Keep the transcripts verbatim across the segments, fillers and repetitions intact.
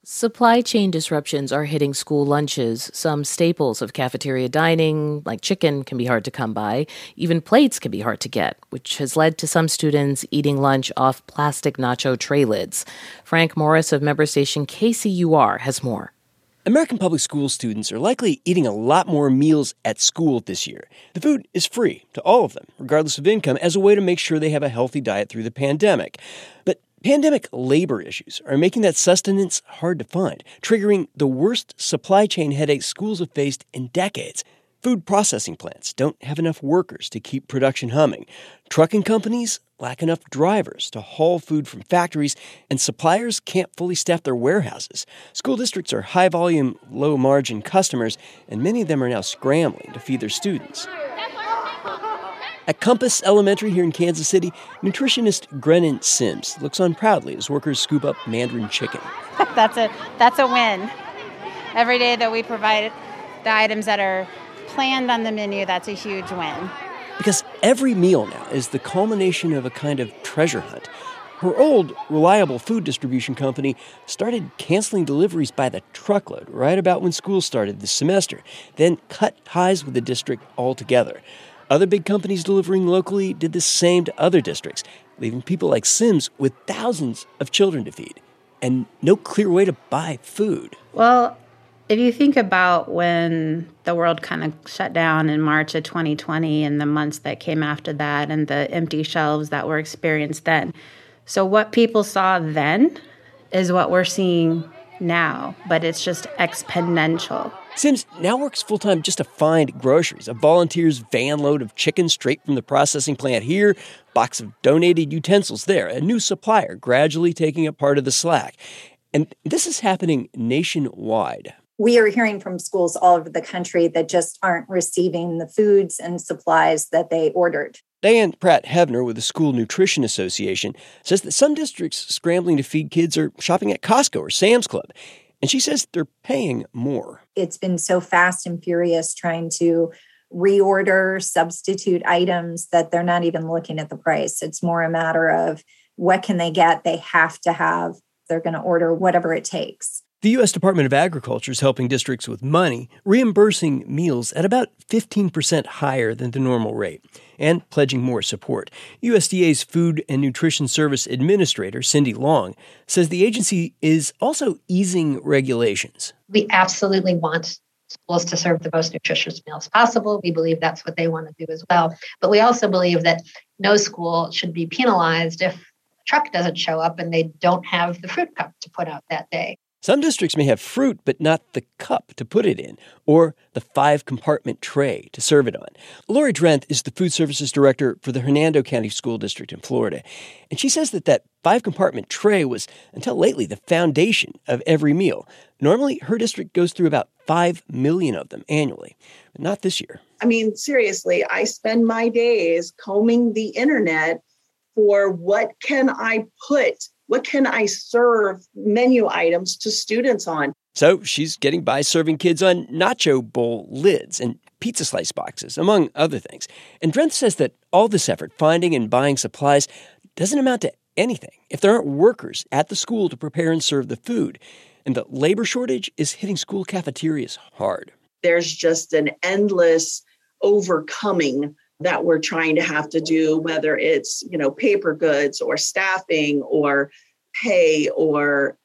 Supply chain disruptions are hitting school lunches. Some staples of cafeteria dining, like chicken, can be hard to come by. Even plates can be hard to get, which has led to some students eating lunch off plastic nacho tray lids. Frank Morris of member station K C U R has more. American public school students are likely eating a lot more meals at school this year. The food is free to all of them, regardless of income, as a way to make sure they have a healthy diet through the pandemic. But pandemic labor issues are making that sustenance hard to find, triggering the worst supply chain headaches schools have faced in decades. Food processing plants don't have enough workers to keep production humming. Trucking companies lack enough drivers to haul food from factories, and suppliers can't fully staff their warehouses. School districts are high-volume, low-margin customers, and many of them are now scrambling to feed their students. At Compass Elementary here in Kansas City, nutritionist Grennan Sims looks on proudly as workers scoop up Mandarin chicken. that's a that's a win. Every day that we provide the items that are planned on the menu, that's a huge win. Because every meal now is the culmination of a kind of treasure hunt. Her old, reliable food distribution company started canceling deliveries by the truckload right about when school started this semester, then cut ties with the district altogether. Other big companies delivering locally did the same to other districts, leaving people like Sims with thousands of children to feed and no clear way to buy food. Well, if you think about when the world kind of shut down in March of twenty twenty and the months that came after that and the empty shelves that were experienced then. So what people saw then is what we're seeing now, but it's just exponential. Sims now works full-time just to find groceries, a volunteer's van load of chicken straight from the processing plant here, box of donated utensils there, a new supplier gradually taking up part of the slack. And this is happening nationwide. We are hearing from schools all over the country that just aren't receiving the foods and supplies that they ordered. Diane Pratt-Hebner with the School Nutrition Association says that some districts scrambling to feed kids are shopping at Costco or Sam's Club. And she says they're paying more. It's been so fast and furious trying to reorder, substitute items that they're not even looking at the price. It's more a matter of what can they get? They have to have. They're going to order whatever it takes. The U S Department of Agriculture is helping districts with money, reimbursing meals at about fifteen percent higher than the normal rate, and pledging more support. U S D A's Food and Nutrition Service Administrator, Cindy Long, says the agency is also easing regulations. We absolutely want schools to serve the most nutritious meals possible. We believe that's what they want to do as well. But we also believe that no school should be penalized if a truck doesn't show up and they don't have the fruit cup to put out that day. Some districts may have fruit, but not the cup to put it in, or the five-compartment tray to serve it on. Lori Drenth is the food services director for the Hernando County School District in Florida, and she says that that five-compartment tray was, until lately, the foundation of every meal. Normally, her district goes through about five million of them annually, but not this year. I mean, seriously, I spend my days combing the internet for what can I put What can I serve menu items to students on? So she's getting by serving kids on nacho bowl lids and pizza slice boxes, among other things. And Drenth says that all this effort, finding and buying supplies, doesn't amount to anything if there aren't workers at the school to prepare and serve the food. And the labor shortage is hitting school cafeterias hard. There's just an endless overcoming that we're trying to have to do, whether it's, you know, paper goods or staffing or pay or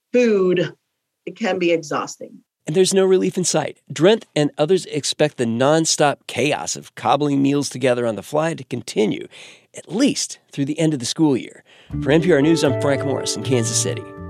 food. It can be exhausting. And there's no relief in sight. Drenth and others expect the nonstop chaos of cobbling meals together on the fly to continue, at least through the end of the school year. For N P R News, I'm Frank Morris in Kansas City.